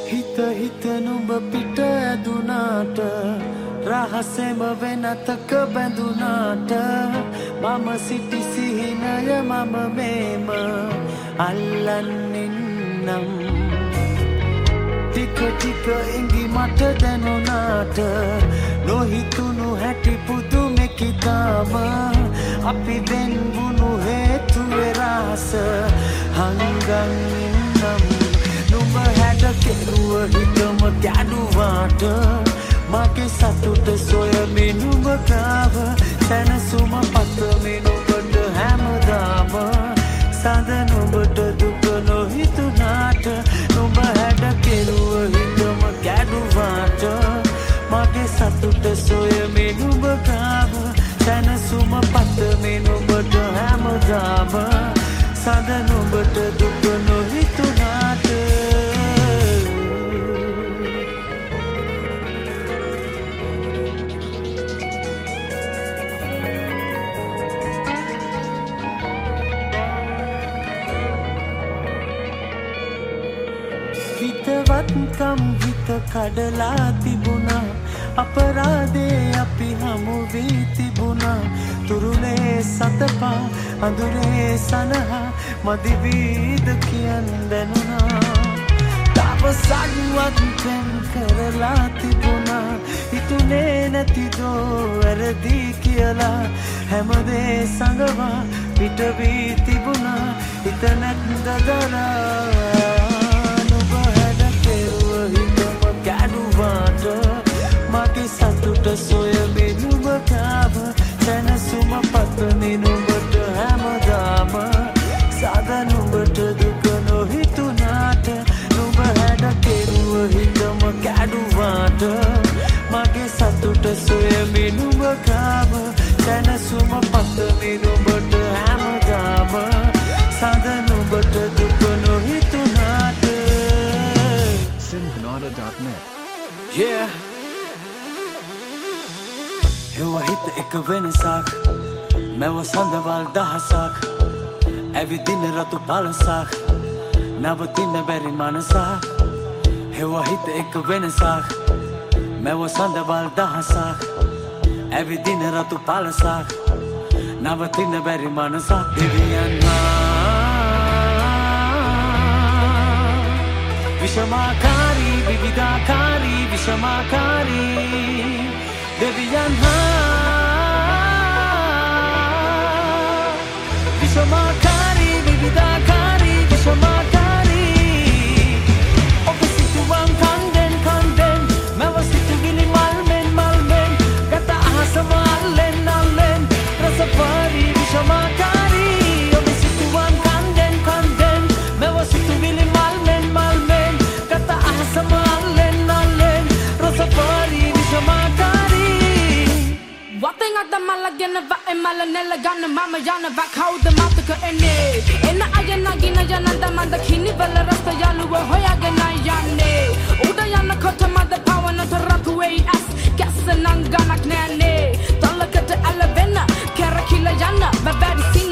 හිත හිත නුඹ පිට ඇදුනාට රහසෙම වෙනතක බැඳුනාට මම සිටි සිහිනය මම මේම අල්ලන්නින්නම් ටික ටික ඉඟි මට දැනුනාට නොහිතුණු හැටි පුදුමෙකිතාම අපි වෙන්වුණු හේතුවේ රහස හංගන් ඉන්නම් නුඹ හැඩ කෙරුව හිතම ගැඩුවාට මගේ සතුට සොයමින් නුඹ ගාව සැනසුම පතමින් නුඹට හැමදාම සඳ නුඹට දුක නොහිතුනාට නුඹ හැඩ කෙරුව හිතම ගැඩුවාට මගේ සතුට සොයමින් නුඹ ගාව සැනසුම පතමින් නුඹට හැමදාම සඳ නුඹට දුක නොහිතුනාට හිතවත්කම් හිත කඩලා තිබුණා අපරාධේ අපි හමු වී තිබුණා තුරුලේ සතපා අඳුරේ සනහා මදි වීද කියන් දැනුණා තවසක්වත් පෙන් කරලා තිබුණා හිතුනේ නැතිදෝ වැරදි කියලා හැමදේ සඟවා පිට වී තිබුණා හිත නැත්ද දරා මගේ සතුට සොයමින් නුඹ ගාව සැනසුම පතමින් නුඹට හැමදාම සදා නුඹට දුක නොහිතුනාට නුඹ හැඩ කෙරුව හිතම ගැඩුවාට මගේ සතුට සොයමින් නුඹ ගාව සැනසුම පතමින් නුඹට හැමදාම සදා නුඹට දුක නොහිතුනාට Sinhanada.net Yeah Hewa hit එක වෙනසක් මැව සඳවල් දහසක් ඇවිදින රතු පලසක් නවතින්න බැරි මනසක් හෙවා හිත එක වෙනසක් මැව සඳවල් දහසක් ඇවිදින රතු පලසක් නවතින්න බැරි මනසක් දෙවියන් විෂමාකාරී විවිධාකාරී විෂමාකාරී දෙවියන් විෂමාකාරී විවිධාකාරී විෂමාකාරී ඔබ සිතුවම් කන්දෙන් කන්දෙන් මැව සිතුවිලි මල්මෙන් මල්මෙන් ගත අහසම අල්ලෙන් අල්ලෙන් රසපාරී විෂමාකාරී ඔබ සිතුවම් කන්දෙන් කන්දෙන් මැව සිතුවිලි මල්මෙන් මල්මෙන් ගත අහසම අල්ලෙන් අල්ලෙන් රසපාරී විෂමාකාරී Watting at the Malaganava and Malanella Gana Mama Jana back how the Mataka Ene. And Ayana Gina Jananda Mandakini Bella Rasta Yalu Hoyagana Yane. Udayana Kotama the power not a rockaway as Gasanangana Knane. Talakata Alavena, Karakila Yana, Babadi Sing.